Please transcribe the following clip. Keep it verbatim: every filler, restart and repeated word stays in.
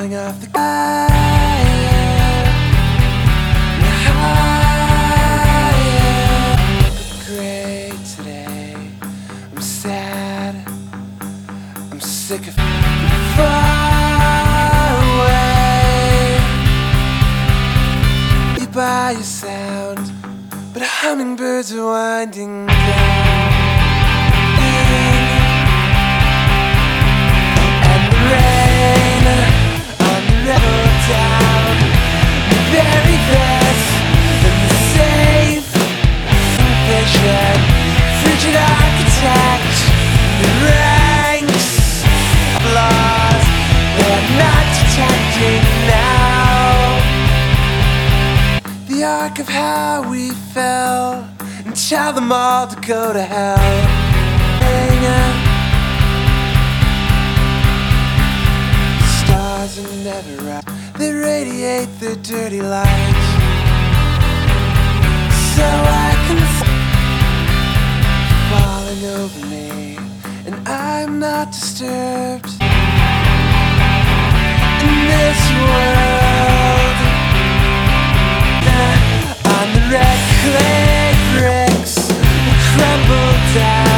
falling off the higher, higher. Great today, I'm sad, I'm sick of far away. You buy your sound, but hummingbirds are winding down. And the rain on the rebel town, the very best and the safe vision, frigid architect, the ranks of laws they're not detecting now. The arc of how we fell, and tell them all to go to hell. Stars are never right, they radiate their dirty lights, so I can f- falling over me, and I'm not disturbed in this world. On the red clay bricks will crumble down.